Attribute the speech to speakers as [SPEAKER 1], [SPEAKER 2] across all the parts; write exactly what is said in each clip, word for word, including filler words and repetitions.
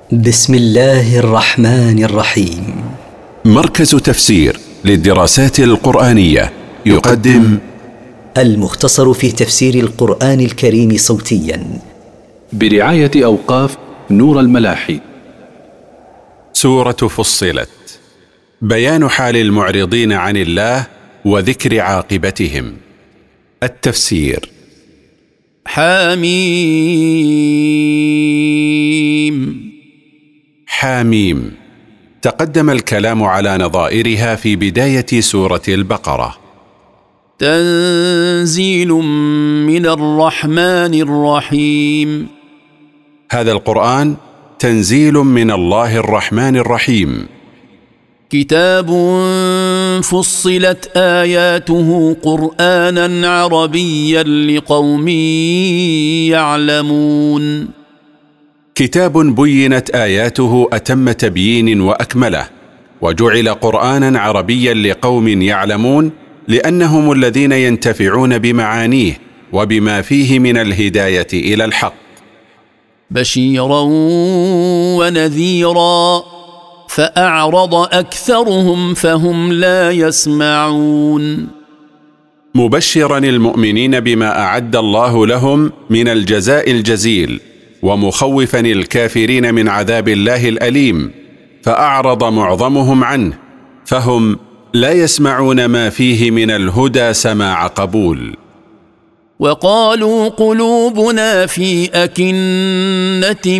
[SPEAKER 1] بسم الله الرحمن الرحيم.
[SPEAKER 2] مركز تفسير للدراسات القرآنية يقدم
[SPEAKER 1] المختصر في تفسير القرآن الكريم صوتيا
[SPEAKER 3] برعاية أوقاف نور الملاحي.
[SPEAKER 2] سورة فصلت، بيان حال المعرضين عن الله وذكر عاقبتهم. التفسير.
[SPEAKER 4] حميم.
[SPEAKER 2] حاميم، تقدم الكلام على نظائرها في بداية سورة البقرة.
[SPEAKER 4] تنزيل من الرحمن الرحيم.
[SPEAKER 2] هذا القرآن تنزيل من الله الرحمن الرحيم.
[SPEAKER 4] كتاب فصلت آياته قرآنا عربيا لقوم يعلمون.
[SPEAKER 2] كتاب بينت آياته أتم تبيين وأكمله، وجعل قرآنا عربيا لقوم يعلمون، لأنهم الذين ينتفعون بمعانيه وبما فيه من الهداية إلى الحق.
[SPEAKER 4] بشيرا ونذيرا، فأعرض أكثرهم فهم لا يسمعون.
[SPEAKER 2] مبشرا المؤمنين بما أعد الله لهم من الجزاء الجزيل، ومخوفا الكافرين من عذاب الله الأليم، فأعرض معظمهم عنه، فهم لا يسمعون ما فيه من الهدى سماع قبول.
[SPEAKER 4] وقالوا قلوبنا في أكنة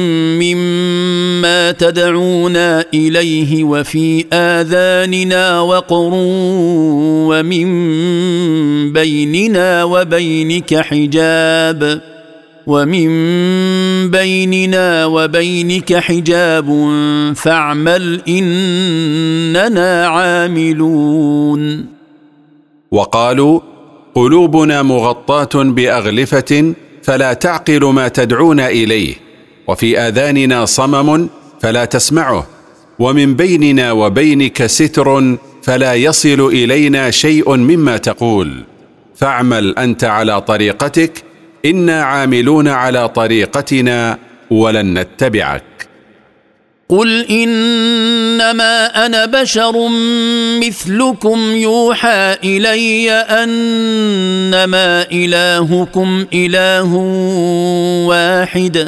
[SPEAKER 4] مما تدعونا إليه وفي آذاننا وقر ومن بيننا وبينك حجاب ومن بيننا وبينك حجاب فاعمل إننا عاملون.
[SPEAKER 2] وقالوا قلوبنا مغطاة بأغلفة فلا تعقل ما تدعونا إليه، وفي آذاننا صمم فلا تسمعه، ومن بيننا وبينك ستر فلا يصل إلينا شيء مما تقول، فاعمل أنت على طريقتك إنا عاملون على طريقتنا ولن نتبعك.
[SPEAKER 4] قل إنما أنا بشر مثلكم يوحى إلي أنما إلهكم إله واحد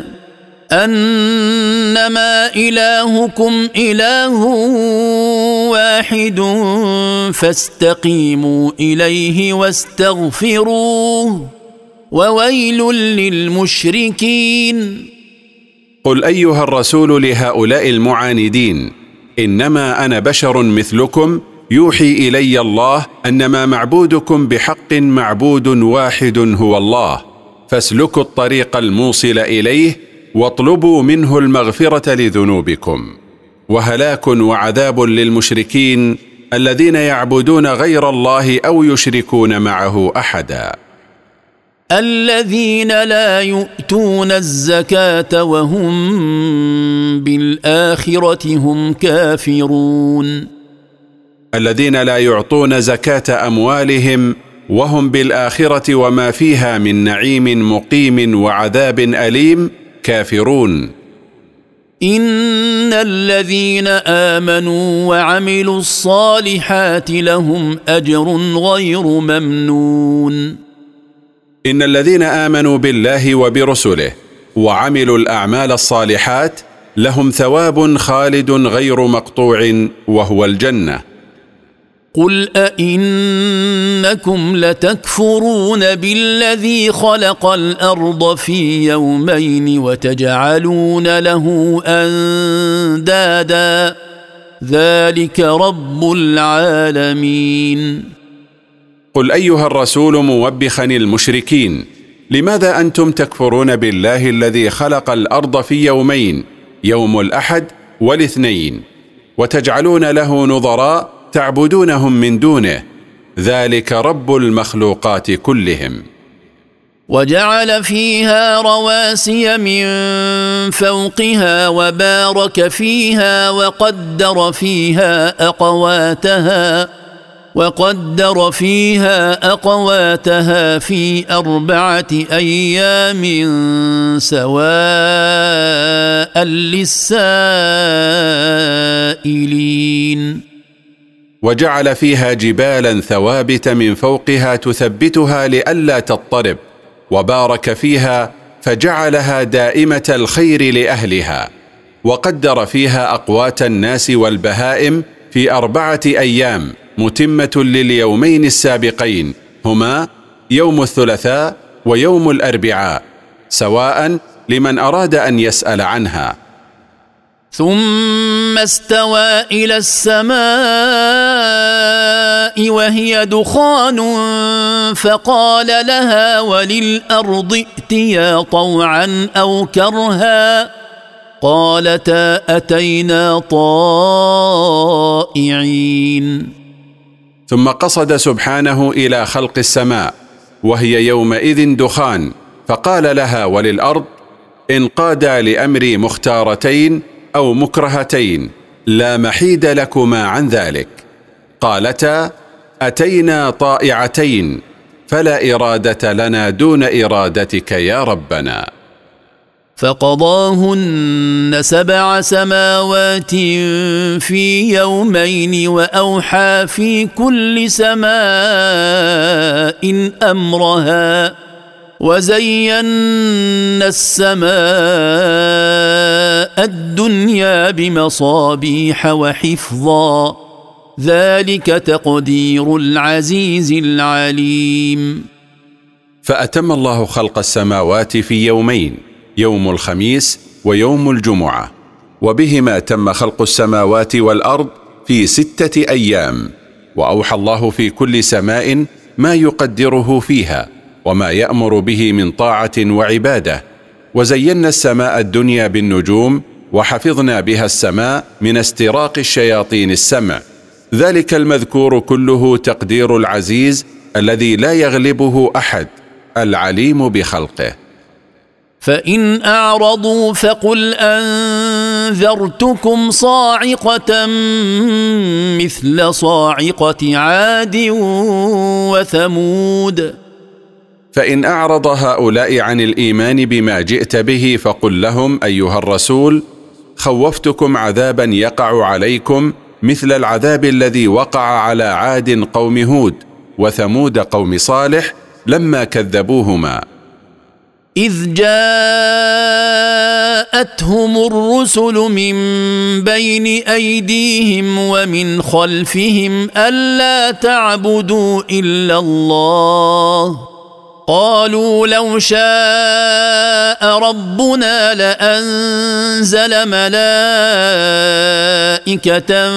[SPEAKER 4] أنما إلهكم إله واحد فاستقيموا إليه واستغفروه وويل للمشركين.
[SPEAKER 2] قل أيها الرسول لهؤلاء المعاندين: إنما أنا بشر مثلكم يوحي إلي الله أنما معبودكم بحق معبود واحد هو الله، فاسلكوا الطريق الموصل إليه واطلبوا منه المغفرة لذنوبكم. وهلاك وعذاب للمشركين الذين يعبدون غير الله أو يشركون معه أحدا.
[SPEAKER 4] الذين لا يؤتون الزكاة وهم بالآخرة هم كافرون.
[SPEAKER 2] الذين لا يعطون زكاة أموالهم وهم بالآخرة وما فيها من نعيم مقيم وعذاب أليم كافرون.
[SPEAKER 4] إن الذين آمنوا وعملوا الصالحات لهم أجر غير ممنون.
[SPEAKER 2] إن الذين آمنوا بالله وبرسله وعملوا الأعمال الصالحات لهم ثواب خالد غير مقطوع وهو الجنة.
[SPEAKER 4] قل أئنكم لتكفرون بالذي خلق الأرض في يومين وتجعلون له أندادا ذلك رب العالمين.
[SPEAKER 2] قل أيها الرسول موبخا المشركين: لماذا أنتم تكفرون بالله الذي خلق الأرض في يومين، يوم الأحد والاثنين، وتجعلون له نظراء تعبدونهم من دونه، ذلك رب المخلوقات كلهم.
[SPEAKER 4] وجعل فيها رواسي من فوقها وبارك فيها وقدر فيها أقواتها وقدر فيها أقواتها في أربعة أيام سواء للسائلين.
[SPEAKER 2] وجعل فيها جبالا ثوابت من فوقها تثبتها لئلا تضطرب، وبارك فيها فجعلها دائمة الخير لأهلها، وقدر فيها أقوات الناس والبهائم في أربعة أيام متمة لليومين السابقين، هما يوم الثلاثاء ويوم الأربعاء، سواء لمن أراد أن يسأل عنها.
[SPEAKER 4] ثم استوى إلى السماء وهي دخان فقال لها وللأرض ائتيا طوعا أو كرها قالتا أتينا طائعين.
[SPEAKER 2] ثم قصد سبحانه إلى خلق السماء وهي يومئذ دخان، فقال لها وللأرض انقادا لأمر مختارتين أو مكرهتين لا محيد لكما عن ذلك، قالتا أتينا طائعتين فلا إرادة لنا دون إرادتك يا ربنا.
[SPEAKER 4] فقضاهن سبع سماوات في يومين وأوحى في كل سماء أمرها وزينا السماء الدنيا بمصابيح وحفظا ذلك تقدير العزيز العليم.
[SPEAKER 2] فأتم الله خلق السماوات في يومين، يوم الخميس ويوم الجمعة، وبهما تم خلق السماوات والأرض في ستة أيام، وأوحى الله في كل سماء ما يقدره فيها وما يأمر به من طاعة وعبادة، وزينا السماء الدنيا بالنجوم وحفظنا بها السماء من استراق الشياطين السمع، ذلك المذكور كله تقدير العزيز الذي لا يغلبه أحد العليم بخلقه.
[SPEAKER 4] فإن أعرضوا فقل أنذرتكم صاعقة مثل صاعقة عاد وثمود.
[SPEAKER 2] فإن أعرض هؤلاء عن الإيمان بما جئت به فقل لهم أيها الرسول خوفتكم عذابا يقع عليكم مثل العذاب الذي وقع على عاد قوم هود وثمود قوم صالح لما كذبوهما،
[SPEAKER 4] إذ جاءتهم الرسل من بين أيديهم ومن خلفهم ألا تعبدوا إلا الله قالوا لو شاء ربنا لأنزل ملائكة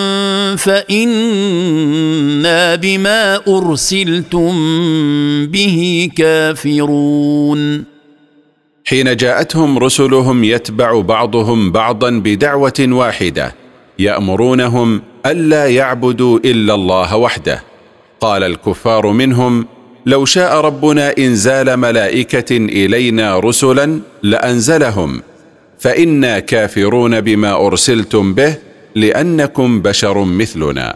[SPEAKER 4] فإنا بما أرسلتم به كافرون.
[SPEAKER 2] حين جاءتهم رسلهم يتبع بعضهم بعضا بدعوة واحدة يأمرونهم ألا يعبدوا إلا الله وحده، قال الكفار منهم لو شاء ربنا إنزال ملائكة إلينا رسلا لأنزلهم، فإنا كافرون بما أرسلتم به لأنكم بشر مثلنا.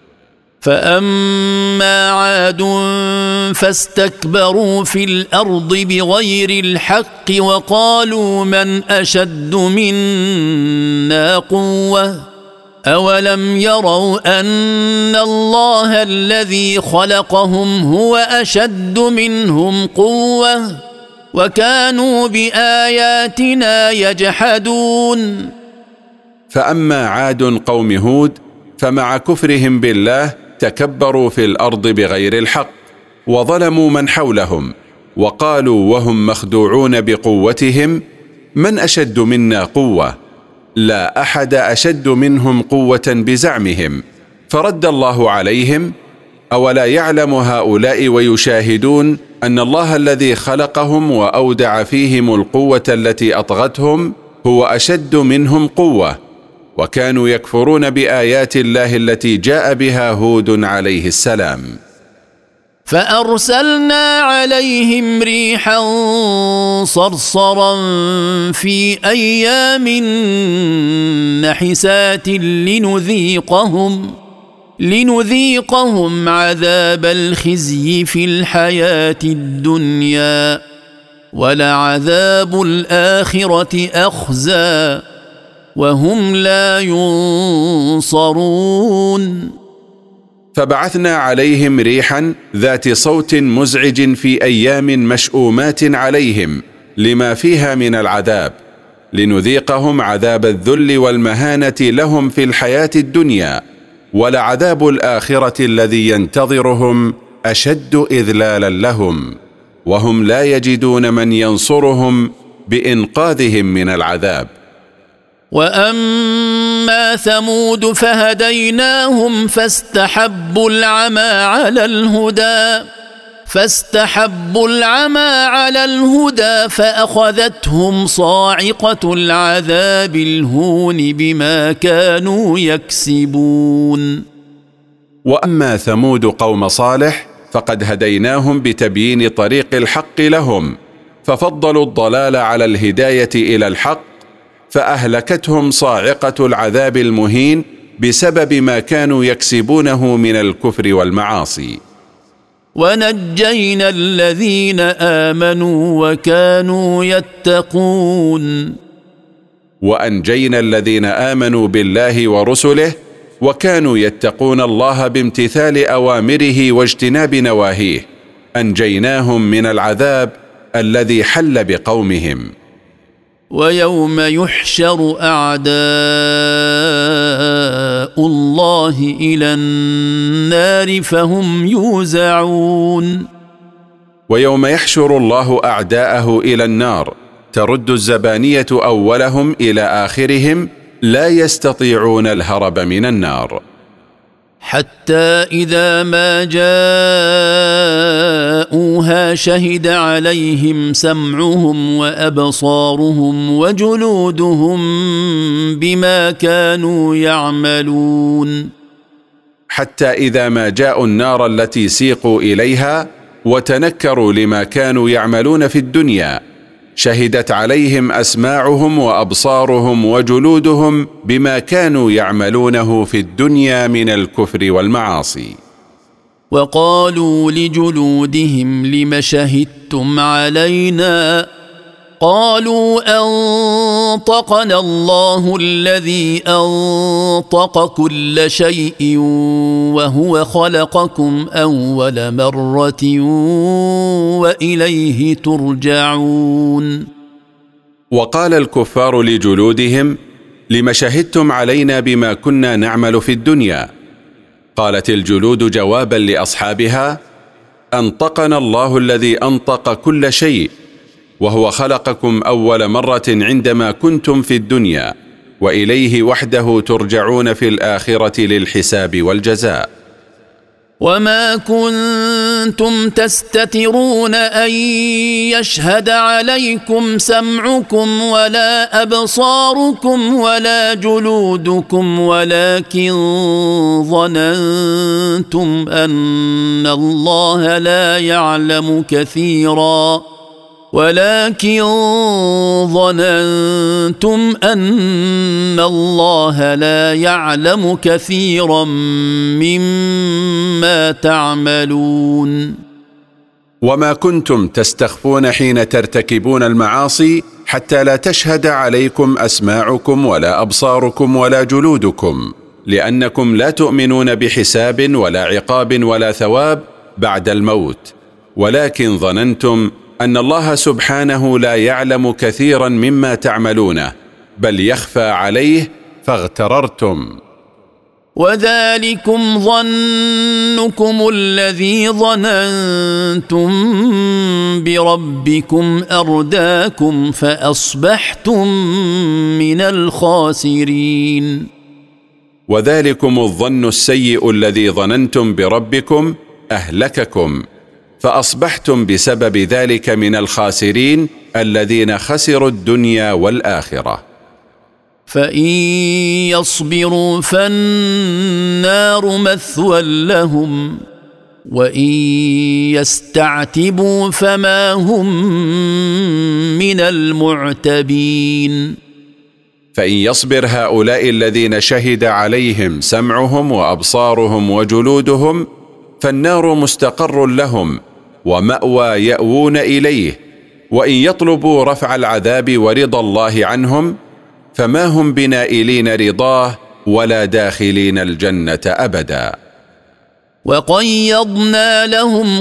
[SPEAKER 4] فأما عاد فاستكبروا في الأرض بغير الحق وقالوا من أشد منا قوة أولم يروا أن الله الذي خلقهم هو أشد منهم قوة وكانوا بآياتنا يجحدون.
[SPEAKER 2] فأما عاد قوم هود فمع كفرهم بالله تكبروا في الأرض بغير الحق وظلموا من حولهم، وقالوا وهم مخدوعون بقوتهم من أشد منا قوة، لا أحد أشد منهم قوة بزعمهم، فرد الله عليهم أولا يعلم هؤلاء ويشاهدون أن الله الذي خلقهم وأودع فيهم القوة التي أطغتهم هو أشد منهم قوة، وكانوا يكفرون بآيات الله التي جاء بها هود عليه السلام.
[SPEAKER 4] فأرسلنا عليهم ريحا صرصرا في أيام نحسات لنذيقهم لنذيقهم عذاب الخزي في الحياة الدنيا ولعذاب الآخرة أخزى وهم لا ينصرون.
[SPEAKER 2] فبعثنا عليهم ريحا ذات صوت مزعج في أيام مشؤومات عليهم لما فيها من العذاب لنذيقهم عذاب الذل والمهانة لهم في الحياة الدنيا ولعذاب الآخرة الذي ينتظرهم أشد إذلالا لهم وهم لا يجدون من ينصرهم بإنقاذهم من العذاب.
[SPEAKER 4] وأما ثمود فهديناهم فاستحبوا العمى على الهدى فاستحبوا العمى على الهدى فأخذتهم صاعقة العذاب الهون بما كانوا يكسبون.
[SPEAKER 2] وأما ثمود قوم صالح فقد هديناهم بتبيين طريق الحق لهم ففضلوا الضلال على الهداية إلى الحق فأهلكتهم صاعقة العذاب المهين بسبب ما كانوا يكسبونه من الكفر والمعاصي.
[SPEAKER 4] ونجينا الذين آمنوا وكانوا يتقون.
[SPEAKER 2] وأنجينا الذين آمنوا بالله ورسله وكانوا يتقون الله بامتثال أوامره واجتناب نواهيه أنجيناهم من العذاب الذي حل بقومهم.
[SPEAKER 4] ويوم يحشر أعداء الله إلى النار فهم يوزعون.
[SPEAKER 2] ويوم يحشر الله أعداءه إلى النار ترد الزبانية أولهم إلى آخرهم لا يستطيعون الهرب من النار.
[SPEAKER 4] حتى إذا ما جاءوها شهد عليهم سمعهم وأبصارهم وجلودهم بما كانوا يعملون.
[SPEAKER 2] حتى إذا ما جاءوا النار التي سيقوا إليها وتنكروا لما كانوا يعملون في الدنيا شهدت عليهم أسماعهم وأبصارهم وجلودهم بما كانوا يعملونه في الدنيا من الكفر والمعاصي.
[SPEAKER 4] وقالوا لجلودهم لم شهدتم علينا قالوا أنطقنا الله الذي أنطق كل شيء وهو خلقكم أول مرة وإليه ترجعون.
[SPEAKER 2] وقال الكفار لجلودهم لم شهدتم علينا بما كنا نعمل في الدنيا قالت الجلود جوابا لأصحابها أنطقنا الله الذي أنطق كل شيء وهو خلقكم أول مرة عندما كنتم في الدنيا وإليه وحده ترجعون في الآخرة للحساب والجزاء.
[SPEAKER 4] وما كنتم تستترون أن يشهد عليكم سمعكم ولا أبصاركم ولا جلودكم ولكن ظننتم أن الله لا يعلم كثيرا ولكن ظننتم أن الله لا يعلم كثيرا مما تعملون.
[SPEAKER 2] وما كنتم تستخفون حين ترتكبون المعاصي حتى لا تشهد عليكم أسماعكم ولا أبصاركم ولا جلودكم لأنكم لا تؤمنون بحساب ولا عقاب ولا ثواب بعد الموت ولكن ظننتم أن الله سبحانه لا يعلم كثيرا مما تعملونه بل يخفى عليه فاغتررتم.
[SPEAKER 4] وذلكم ظنكم الذي ظننتم بربكم أرداكم فأصبحتم من الخاسرين.
[SPEAKER 2] وذلكم الظن السيء الذي ظننتم بربكم أهلككم فأصبحتم بسبب ذلك من الخاسرين الذين خسروا الدنيا والآخرة.
[SPEAKER 4] فإن يصبروا فالنار مثوى لهم وإن يستعتبوا فما هم من المعتبين.
[SPEAKER 2] فإن يصبر هؤلاء الذين شهد عليهم سمعهم وأبصارهم وجلودهم فالنار مستقر لهم ومأوى يأوون إليه، وإن يطلبوا رفع العذاب ورضا الله عنهم فما هم بنائلين رضاه ولا داخلين الجنة أبدا.
[SPEAKER 4] وقيضنا لهم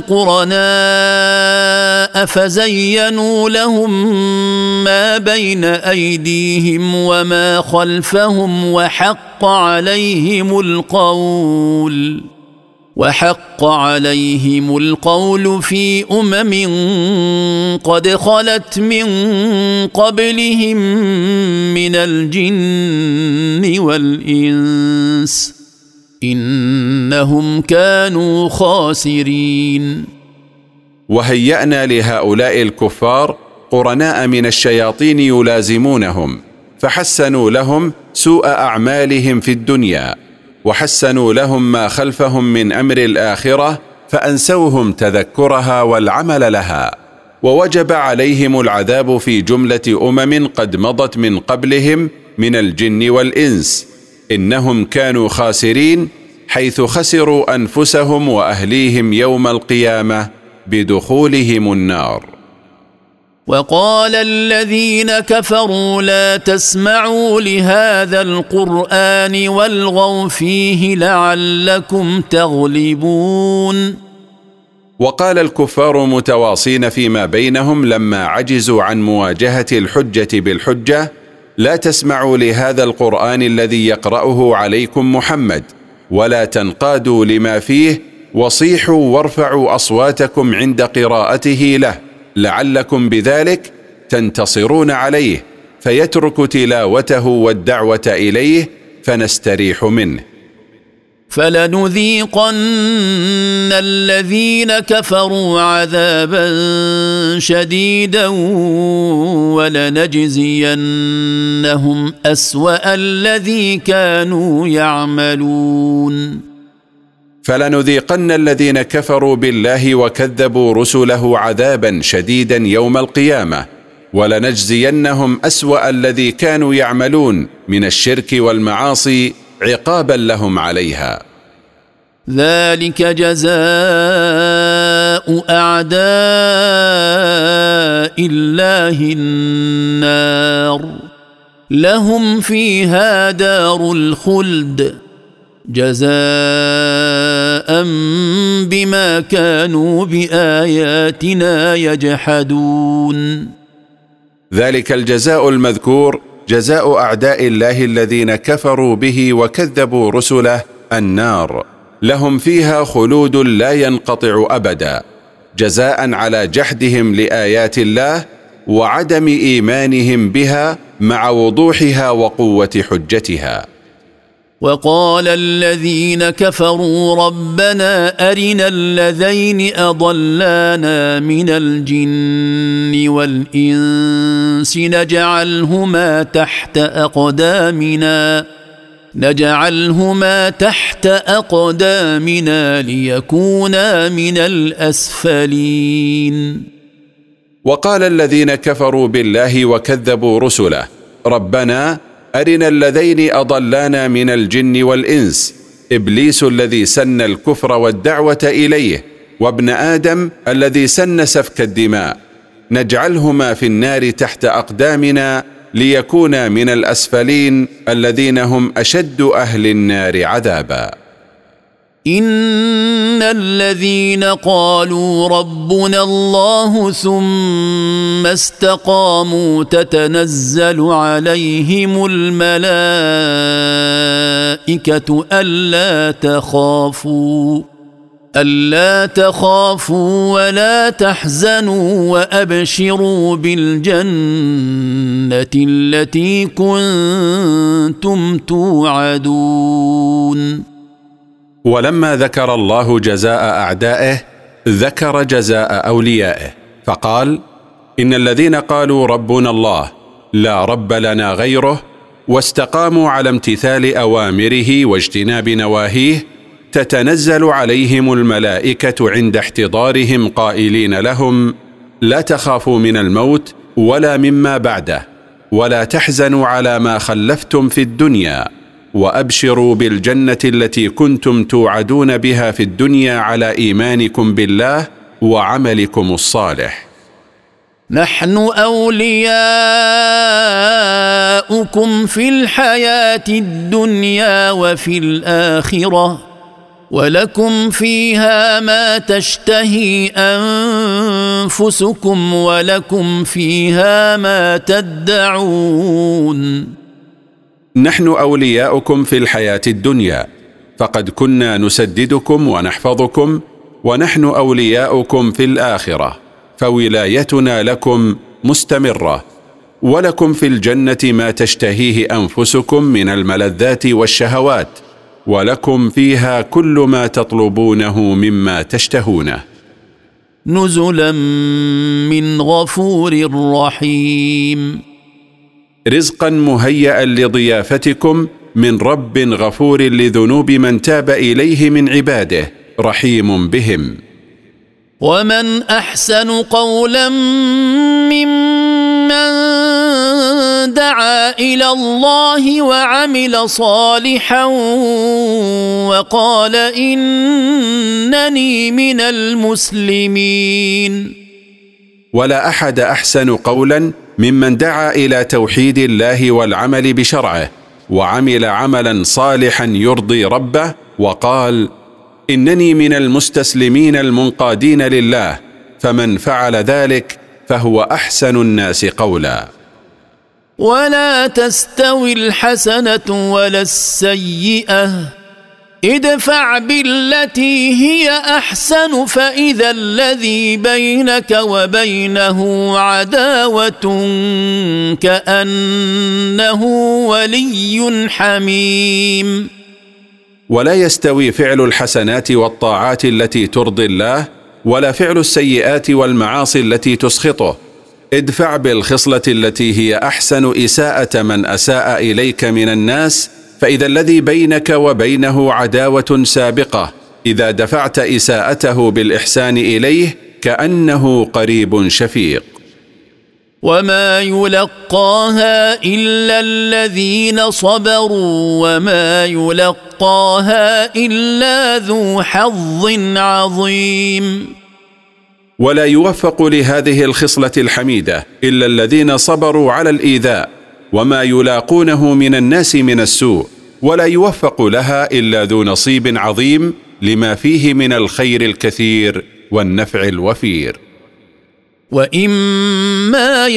[SPEAKER 4] قرناء فزينوا لهم ما بين أيديهم وما خلفهم وحق عليهم القول وحق عليهم القول في أمم قد خلت من قبلهم من الجن والإنس إنهم كانوا خاسرين.
[SPEAKER 2] وهيأنا لهؤلاء الكفار قرناء من الشياطين يلازمونهم، فحسنوا لهم سوء أعمالهم في الدنيا، وحسنوا لهم ما خلفهم من أمر الآخرة، فأنسوهم تذكرها والعمل لها، ووجب عليهم العذاب في جملة أمم قد مضت من قبلهم من الجن والإنس، إنهم كانوا خاسرين حيث خسروا أنفسهم وأهليهم يوم القيامة بدخولهم النار.
[SPEAKER 4] وقال الذين كفروا لا تسمعوا لهذا القرآن والغوا فيه لعلكم تغلبون.
[SPEAKER 2] وقال الكفار متواصين فيما بينهم لما عجزوا عن مواجهة الحجة بالحجة: لا تسمعوا لهذا القرآن الذي يقرأه عليكم محمد، ولا تنقادوا لما فيه، وصيحوا وارفعوا أصواتكم عند قراءته له، لعلكم بذلك تنتصرون عليه فيترك تلاوته والدعوة إليه فنستريح منه.
[SPEAKER 4] فلنذيقن الذين كفروا عذابا شديدا ولنجزينهم أسوأ الذي كانوا يعملون.
[SPEAKER 2] فلنذيقن الذين كفروا بالله وكذبوا رسله عذابا شديدا يوم القيامة، ولنجزينهم أسوأ الذي كانوا يعملون من الشرك والمعاصي عقابا لهم عليها.
[SPEAKER 4] ذلك جزاء أعداء الله النار لهم فيها دار الخلد جزاء بما كانوا بآياتنا يجحدون.
[SPEAKER 2] ذلك الجزاء المذكور جزاء أعداء الله الذين كفروا به وكذبوا رسله النار، لهم فيها خلود لا ينقطع أبدا، جزاء على جحدهم لآيات الله وعدم إيمانهم بها مع وضوحها وقوة حجتها.
[SPEAKER 4] وقال الذين كفروا ربنا أرنا الذين أضلانا من الجن والإنس نجعلهما تحت أقدامنا نجعلهما تحت أقدامنا ليكونا من الأسفلين.
[SPEAKER 2] وقال الذين كفروا بالله وكذبوا رسله ربنا أرنا الذين أضلانا من الجن والإنس، إبليس الذي سن الكفر والدعوة إليه، وابن آدم الذي سن سفك الدماء، نجعلهما في النار تحت أقدامنا ليكونا من الأسفلين الذين هم أشد أهل النار عذابا.
[SPEAKER 4] إن الذين قالوا ربنا الله ثم استقاموا تتنزل عليهم الملائكة ألا تخافوا ألا تخافوا ولا تحزنوا وأبشروا بالجنة التي كنتم توعدون.
[SPEAKER 2] ولما ذكر الله جزاء أعدائه ذكر جزاء أوليائه، فقال: إن الذين قالوا ربنا الله لا رب لنا غيره واستقاموا على امتثال أوامره واجتناب نواهيه تتنزل عليهم الملائكة عند احتضارهم قائلين لهم: لا تخافوا من الموت ولا مما بعده، ولا تحزنوا على ما خلفتم في الدنيا، وأبشروا بالجنة التي كنتم توعدون بها في الدنيا على إيمانكم بالله وعملكم الصالح.
[SPEAKER 4] نحن أولياؤكم في الحياة الدنيا وفي الآخرة، ولكم فيها ما تشتهي أنفسكم ولكم فيها ما تدعون.
[SPEAKER 2] نحن أولياؤكم في الحياة الدنيا، فقد كنا نسددكم ونحفظكم، ونحن أولياؤكم في الآخرة، فولايتنا لكم مستمرة، ولكم في الجنة ما تشتهيه أنفسكم من الملذات والشهوات، ولكم فيها كل ما تطلبونه مما تشتهونه.
[SPEAKER 4] نزلا من غفور رحيم.
[SPEAKER 2] رزقا مهيئا لضيافتكم من رب غفور لذنوب من تاب إليه من عباده، رحيم بهم.
[SPEAKER 4] ومن أحسن قولا ممن دعا إلى الله وعمل صالحا وقال إنني من المسلمين.
[SPEAKER 2] ولا أحد أحسن قولا ممن دعا إلى توحيد الله والعمل بشرعه، وعمل عملا صالحا يرضي ربه، وقال إنني من المستسلمين المنقادين لله، فمن فعل ذلك فهو أحسن الناس قولا.
[SPEAKER 4] ولا تستوي الحسنة ولا السيئة، ادفع بالتي هي أحسن فإذا الذي بينك وبينه عداوة كأنه ولي حميم.
[SPEAKER 2] ولا يستوي فعل الحسنات والطاعات التي ترضي الله، ولا فعل السيئات والمعاصي التي تسخطه. ادفع بالخصلة التي هي أحسن إساءة من أساء إليك من الناس، فإذا الذي بينك وبينه عداوة سابقة إذا دفعت إساءته بالإحسان إليه كأنه قريب شفيق.
[SPEAKER 4] وما يلقاها إلا الذين صبروا وما يلقاها إلا ذو حظ عظيم.
[SPEAKER 2] ولا يوفق لهذه الخصلة الحميدة إلا الذين صبروا على الإيذاء، وما يلاقونه من الناس من السوء، ولا يوفق لها إلا ذو نصيب عظيم لما فيه من الخير الكثير والنفع الوفير.
[SPEAKER 4] وإما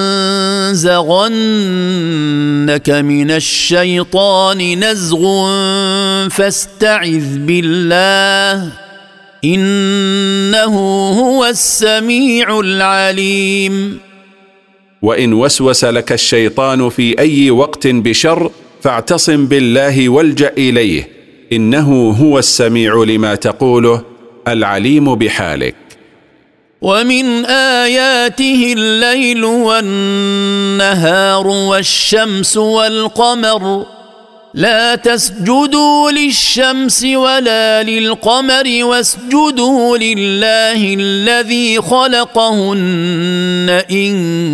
[SPEAKER 4] ينزغنك من الشيطان نزغ فاستعذ بالله إنه هو السميع العليم.
[SPEAKER 2] وإن وسوس لك الشيطان في أي وقت بشر فاعتصم بالله والجأ إليه، إنه هو السميع لما تقوله العليم بحالك.
[SPEAKER 4] ومن آياته الليل والنهار والشمس والقمر لا تسجدوا للشمس ولا للقمر واسجدوا لله الذي خلقهن إن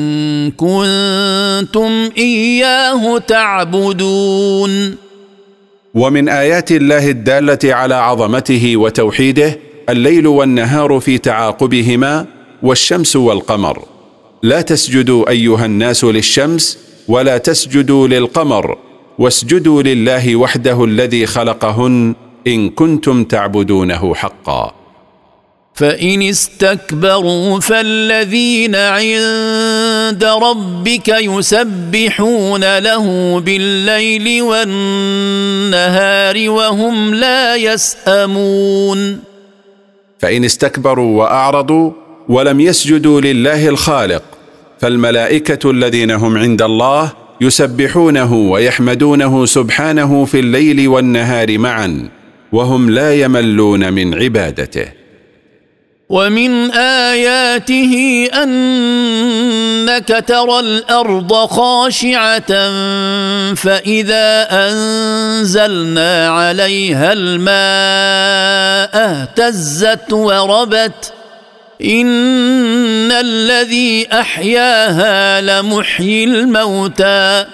[SPEAKER 4] كنتم إياه تعبدون.
[SPEAKER 2] ومن آيات الله الدالة على عظمته وتوحيده الليل والنهار في تعاقبهما والشمس والقمر. لا تسجدوا أيها الناس للشمس ولا تسجدوا للقمر، واسجدوا لله وحده الذي خلقهن إن كنتم تعبدونه حقا.
[SPEAKER 4] فإن استكبروا فالذين عند ربك يسبحون له بالليل والنهار وهم لا يسأمون.
[SPEAKER 2] فإن استكبروا وأعرضوا ولم يسجدوا لله الخالق فالملائكة الذين هم عند الله يسبحونه ويحمدونه سبحانه في الليل والنهار معا، وهم لا يملون من عبادته.
[SPEAKER 4] ومن آياته أنك ترى الأرض خاشعة فإذا أنزلنا عليها الماء اهتزت وربت إن الذي أحياها لمحيي الموتى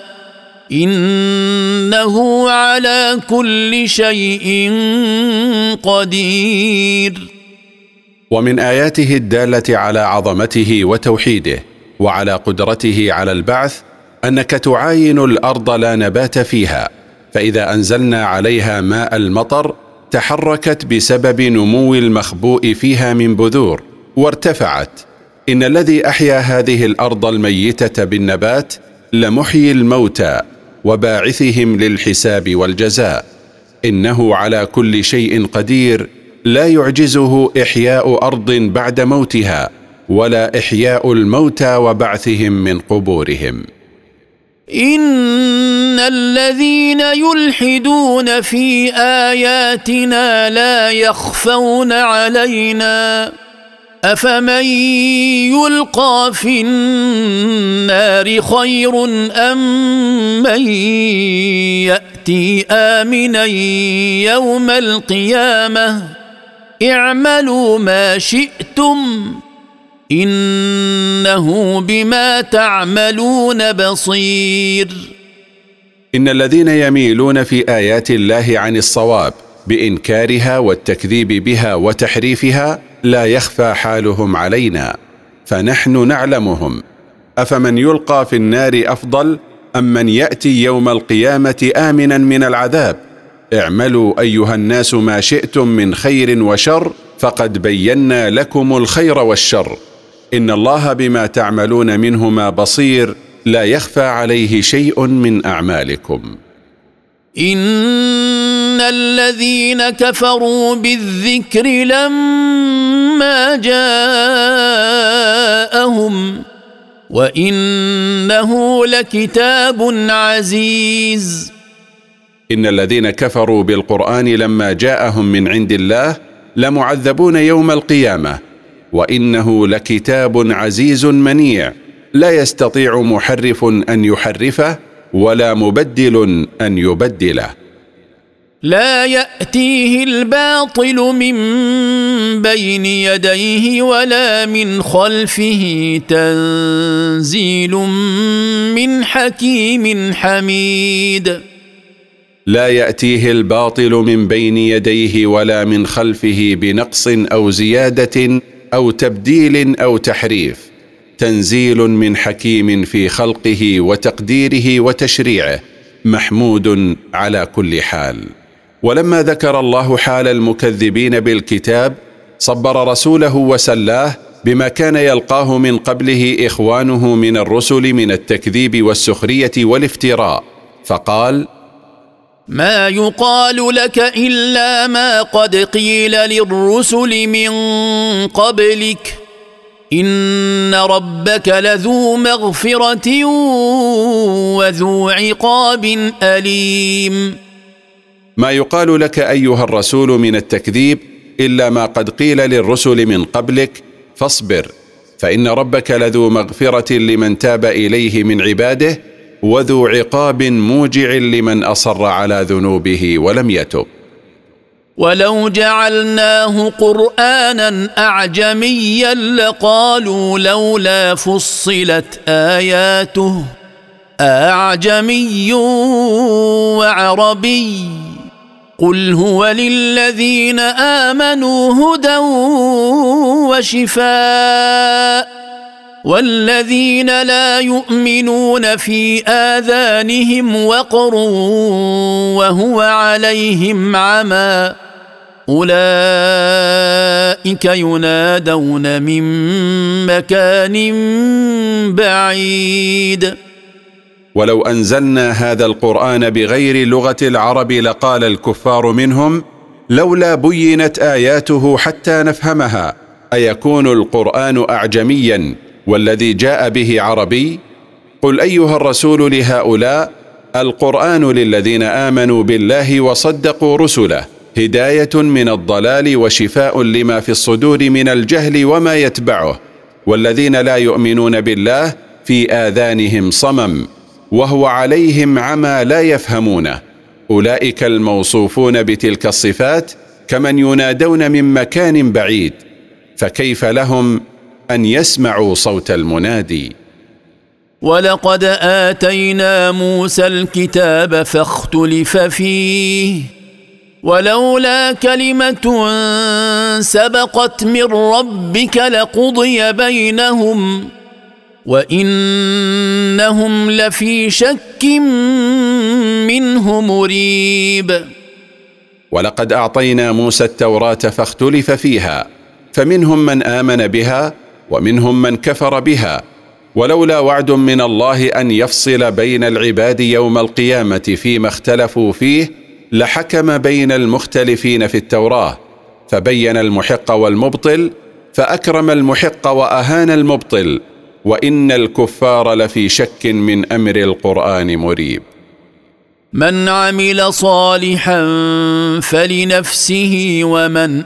[SPEAKER 4] إنه على كل شيء قدير.
[SPEAKER 2] ومن آياته الدالة على عظمته وتوحيده وعلى قدرته على البعث أنك تعاين الأرض لا نبات فيها، فإذا أنزلنا عليها ماء المطر تحركت بسبب نمو المخبوء فيها من بذور وارتفعت. إن الذي أحيا هذه الأرض الميتة بالنبات لمحيي الموتى وباعثهم للحساب والجزاء، إنه على كل شيء قدير، لا يعجزه إحياء أرض بعد موتها ولا إحياء الموتى وبعثهم من قبورهم.
[SPEAKER 4] إن الذين يلحدون في آياتنا لا يخفون علينا أفمن يلقى في النار خير أم من يأتي آمنا يوم القيامة اعملوا ما شئتم إنه بما تعملون بصير.
[SPEAKER 2] إن الذين يميلون في آيات الله عن الصواب بإنكارها والتكذيب بها وتحريفها لا يخفى حالهم علينا، فنحن نعلمهم. أفمن يلقى في النار أفضل أم من يأتي يوم القيامة آمنا من العذاب؟ اعملوا أيها الناس ما شئتم من خير وشر فقد بينا لكم الخير والشر، إن الله بما تعملون منهما بصير، لا يخفى عليه شيء من أعمالكم.
[SPEAKER 4] إن الذين كفروا بالذكر لما جاءهم وإنه لكتاب عزيز.
[SPEAKER 2] إن الذين كفروا بالقرآن لما جاءهم من عند الله لمعذبون يوم القيامة، وإنه لكتاب عزيز منيع، لا يستطيع محرف أن يحرفه ولا مبدل أن يبدله.
[SPEAKER 4] لا يأتيه الباطل من بين يديه ولا من خلفه تنزيل من حكيم حميد.
[SPEAKER 2] لا يأتيه الباطل من بين يديه ولا من خلفه بنقص أو زيادة أو تبديل أو تحريف، تنزيل من حكيم في خلقه وتقديره وتشريعه، محمود على كل حال. ولما ذكر الله حال المكذبين بالكتاب صبر رسوله وسلاه بما كان يلقاه من قبله إخوانه من الرسل من التكذيب والسخرية والافتراء، فقال:
[SPEAKER 4] ما يقال لك إلا ما قد قيل للرسل من قبلك إن ربك لذو مغفرة وذو عقاب أليم.
[SPEAKER 2] ما يقال لك أيها الرسول من التكذيب إلا ما قد قيل للرسل من قبلك، فاصبر، فإن ربك لذو مغفرة لمن تاب إليه من عباده وذو عقاب موجع لمن أصر على ذنوبه ولم يتب.
[SPEAKER 4] ولو جعلناه قرآنا أعجميا لقالوا لولا فصلت آياته أعجمي وعربي قل هو للذين آمنوا هدى وشفاء والذين لا يؤمنون في آذانهم وقر وهو عليهم عمى أولئك ينادون من مكان بعيد.
[SPEAKER 2] ولو أنزلنا هذا القرآن بغير لغة العرب لقال الكفار منهم لولا بينت آياته حتى نفهمها، أيكون القرآن أعجميا والذي جاء به عربي؟ قل أيها الرسول لهؤلاء: القرآن للذين آمنوا بالله وصدقوا رسله هداية من الضلال وشفاء لما في الصدور من الجهل وما يتبعه، والذين لا يؤمنون بالله في آذانهم صمم وهو عليهم عمى لا يفهمونه، أولئك الموصوفون بتلك الصفات كمن ينادون من مكان بعيد، فكيف لهم أن يسمعوا صوت المنادي؟
[SPEAKER 4] ولقد آتينا موسى الكتاب فاختلف فيه ولولا كلمة سبقت من ربك لقضي بينهم وإنهم لفي شك منه مريب.
[SPEAKER 2] ولقد أعطينا موسى التوراة فاختلف فيها فمنهم من آمن بها ومنهم من كفر بها، ولولا وعد من الله أن يفصل بين العباد يوم القيامة فيما اختلفوا فيه لحكم بين المختلفين في التوراة، فبين المحق والمبطل، فأكرم المحق وأهان المبطل، وإن الكفار لفي شك من أمر القرآن مريب.
[SPEAKER 4] من عمل صالحا فلنفسه ومن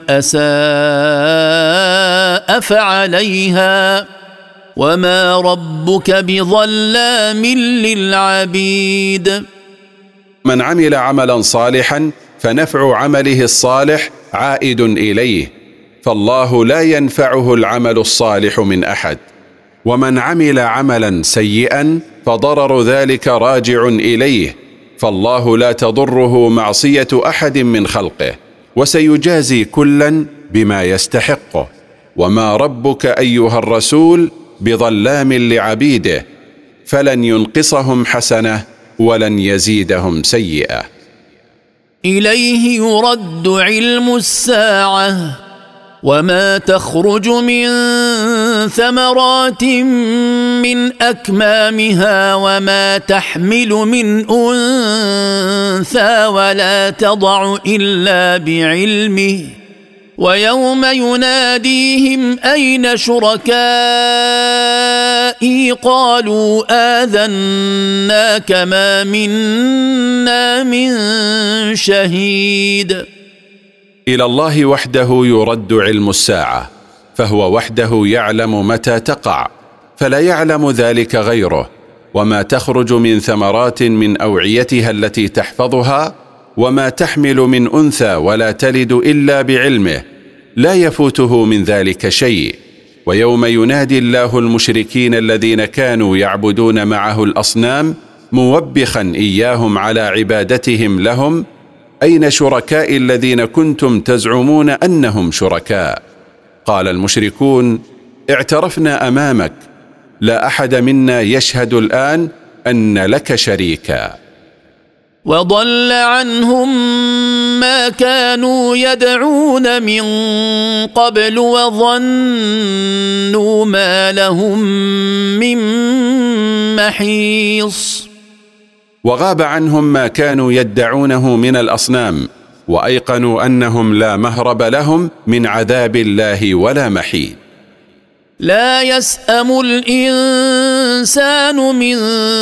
[SPEAKER 4] أساء فعليها وما ربك بظلام للعبيد.
[SPEAKER 2] من عمل عملا صالحا فنفع عمله الصالح عائد إليه، فالله لا ينفعه العمل الصالح من أحد. ومن عمل عملا سيئا فضرر ذلك راجع إليه، فالله لا تضره معصية أحد من خلقه، وسيجازي كلا بما يستحقه. وما ربك أيها الرسول بظلام لعبيده، فلن ينقصهم حسنة ولن يزيدهم سيئة.
[SPEAKER 4] إليه يرد علم الساعة وما تخرج من ثمرات من أكمامها وما تحمل من أنثى ولا تضع إلا بعلمه ويوم يناديهم أين شركائي قالوا آذناك ما منا من شهيد.
[SPEAKER 2] إلى الله وحده يرد علم الساعة، فهو وحده يعلم متى تقع، فلا يعلم ذلك غيره. وما تخرج من ثمرات من أوعيتها التي تحفظها، وما تحمل من أنثى ولا تلد إلا بعلمه، لا يفوته من ذلك شيء. ويوم ينادي الله المشركين الذين كانوا يعبدون معه الأصنام موبخا إياهم على عبادتهم لهم أين شركاء الذين كنتم تزعمون أنهم شركاء؟ قال المشركون اعترفنا أمامك، لا أحد منا يشهد الآن أن لك شريكا.
[SPEAKER 4] وضل عنهم ما كانوا يدعون من قبل وظنوا ما لهم من محيص.
[SPEAKER 2] وغاب عنهم ما كانوا يدعونه من الأصنام، وأيقنوا أنهم لا مهرب لهم من عذاب الله ولا محيد.
[SPEAKER 4] لا يسأم الإنسان من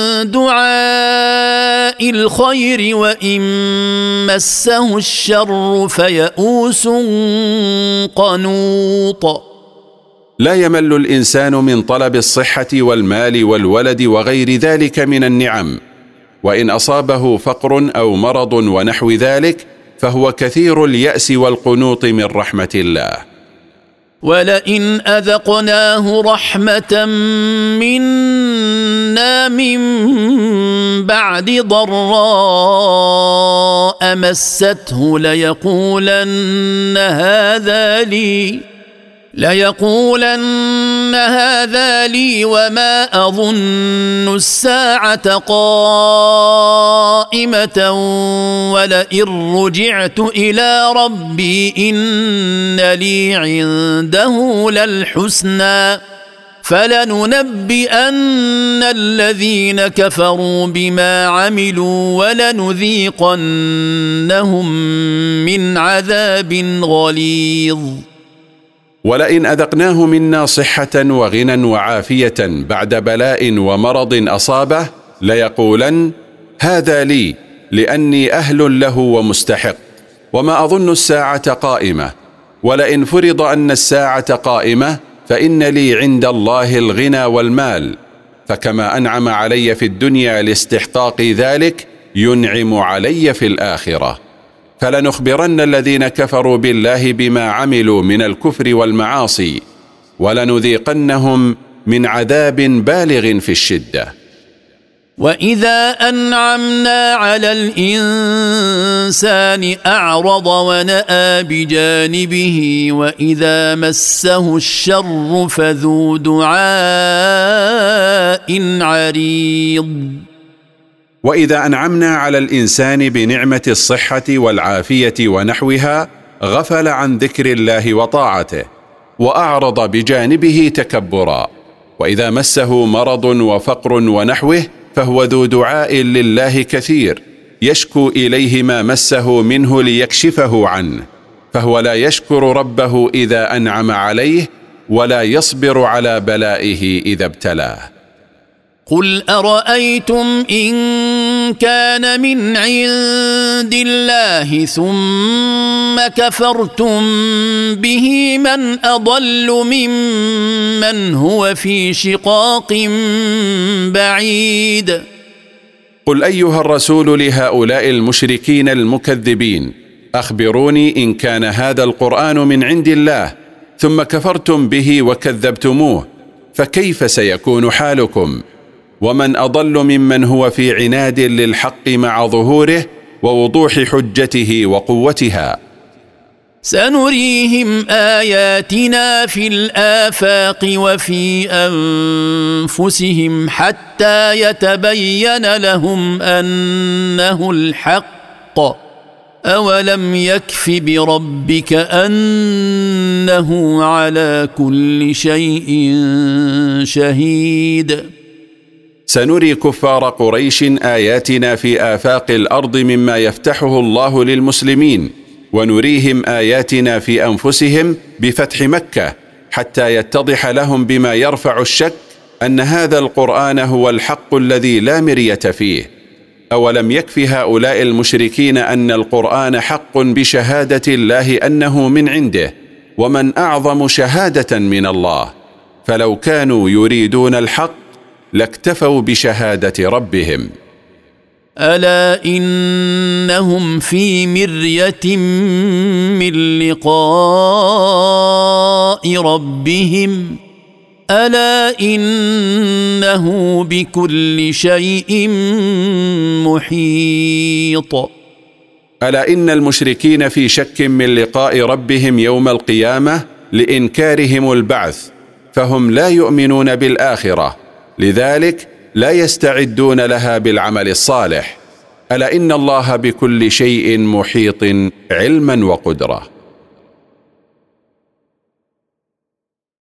[SPEAKER 4] دعاء الخير وإن مسه الشر فيئوس قنوط.
[SPEAKER 2] لا يمل الإنسان من طلب الصحة والمال والولد وغير ذلك من النعم، وإن أصابه فقر أو مرض ونحو ذلك فهو كثير اليأس والقنوط من رحمة الله.
[SPEAKER 4] ولئن أذقناه رحمة منا من بعد ضراء مسته ليقولن هذا لي ليقولن هذا لي وما أظن الساعة قائمة ولئن رجعت إلى ربي إن لي عنده للحسنى فلننبئن الذين كفروا بما عملوا ولنذيقنهم من عذاب غليظ.
[SPEAKER 2] ولئن أذقناه منا صحة وغنى وعافية بعد بلاء ومرض أصابه ليقولن هذا لي لأني أهل له ومستحق، وما أظن الساعة قائمة، ولئن فرض أن الساعة قائمة فإن لي عند الله الغنى والمال، فكما أنعم علي في الدنيا لاستحقاق ذلك ينعم علي في الآخرة، فلنخبرن الذين كفروا بالله بما عملوا من الكفر والمعاصي، ولنذيقنهم من عذاب بالغ في الشدة.
[SPEAKER 4] وإذا أنعمنا على الإنسان أعرض ونأى بجانبه وإذا مسه الشر فذو دعاء عريض.
[SPEAKER 2] وإذا أنعمنا على الإنسان بنعمة الصحة والعافية ونحوها غفل عن ذكر الله وطاعته وأعرض بجانبه تكبرا، وإذا مسه مرض وفقر ونحوه فهو ذو دعاء لله كثير يشكو إليه ما مسه منه ليكشفه عنه، فهو لا يشكر ربه إذا أنعم عليه ولا يصبر على بلائه إذا ابتلاه.
[SPEAKER 4] قل أرأيتم إن كان من عند الله ثم كفرتم به من أضل ممن هو في شقاق بعيد.
[SPEAKER 2] قل أيها الرسول لهؤلاء المشركين المكذبين: أخبروني إن كان هذا القرآن من عند الله ثم كفرتم به وكذبتموه فكيف سيكون حالكم؟ ومن أضل ممن هو في عناد للحق مع ظهوره ووضوح حجته وقوتها.
[SPEAKER 4] سنريهم آياتنا في الآفاق وفي أنفسهم حتى يتبين لهم أنه الحق. أولم يكف بربك أنه على كل شيء شهيد.
[SPEAKER 2] سنري كفار قريش آياتنا في آفاق الأرض مما يفتحه الله للمسلمين، ونريهم آياتنا في أنفسهم بفتح مكة حتى يتضح لهم بما يرفع الشك أن هذا القرآن هو الحق الذي لا مرية فيه. أولم يكف هؤلاء المشركين أن القرآن حق بشهادة الله أنه من عنده، ومن أعظم شهادة من الله؟ فلو كانوا يريدون الحق لاكتفوا بشهادة ربهم.
[SPEAKER 4] ألا إنهم في مرية من لقاء ربهم ألا إنه بكل شيء محيط.
[SPEAKER 2] ألا إن المشركين في شك من لقاء ربهم يوم القيامة لإنكارهم البعث، فهم لا يؤمنون بالآخرة، لذلك لا يستعدون لها بالعمل الصالح. ألا إن الله بكل شيء محيط علما وقدرة.